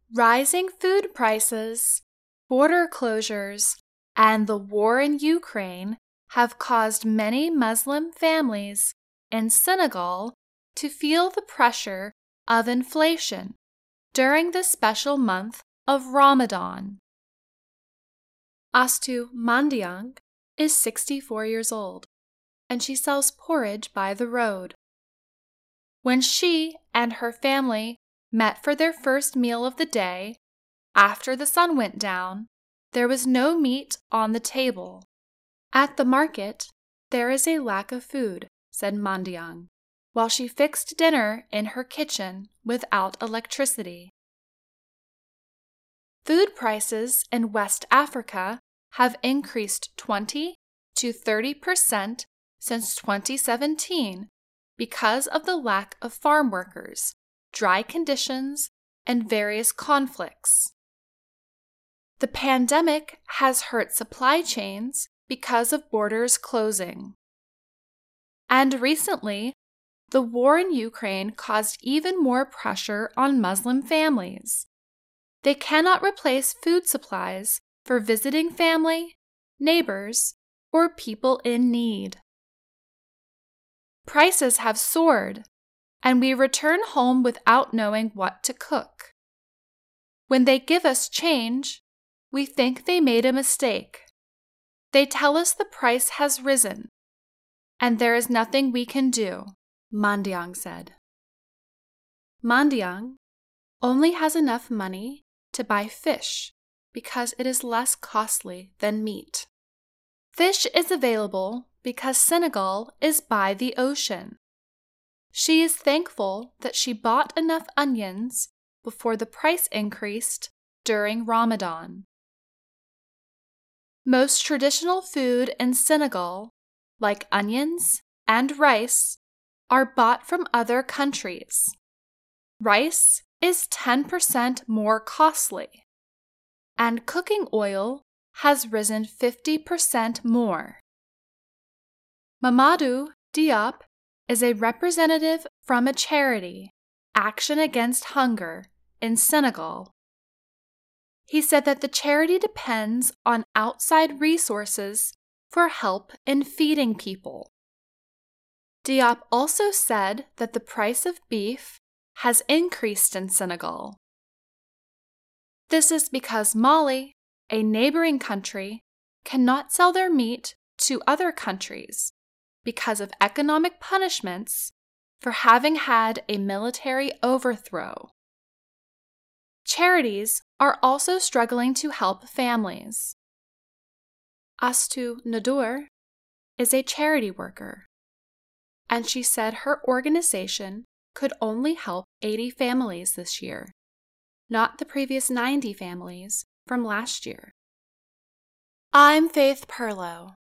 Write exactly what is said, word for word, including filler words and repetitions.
Rising food prices, border closures, and the war in Ukraine have caused many Muslim families in Senegal to feel the pressure of inflation during the special month of Ramadan. Astu Mandiang is sixty-four years old, and she sells porridge by the road. When she and her family met for their first meal of the day, after the sun went down, there was no meat on the table. At the market, there is a lack of food, said Mandiang, while she fixed dinner in her kitchen without electricity. Food prices in West Africa have increased twenty to thirty percent since twenty seventeen because of the lack of farm workers, dry conditions, and various conflicts. The pandemic has hurt supply chains because of borders closing. And recently, the war in Ukraine caused even more pressure on Muslim families. They cannot replace food supplies for visiting family, neighbors, or people in need. Prices have soared, and we return home without knowing what to cook. When they give us change, we think they made a mistake. They tell us the price has risen, and there is nothing we can do, Mandiang said. Mandiang only has enough money to buy fish because it is less costly than meat. Fish is available because Senegal is by the ocean. She is thankful that she bought enough onions before the price increased during Ramadan. Most traditional food in Senegal, like onions and rice, are bought from other countries. Rice is ten percent more costly, and cooking oil has risen fifty percent more. Mamadou Diop is a representative from a charity, Action Against Hunger, in Senegal. He said that the charity depends on outside resources for help in feeding people. Diop also said that the price of beef has increased in Senegal. This is because Mali, a neighboring country, cannot sell their meat to other countries because of economic punishments for having had a military overthrow. Charities are also struggling to help families. Astu Nadur is a charity worker, and she said her organization could only help eighty families this year, not the previous ninety families from last year. I'm Faith Perlow,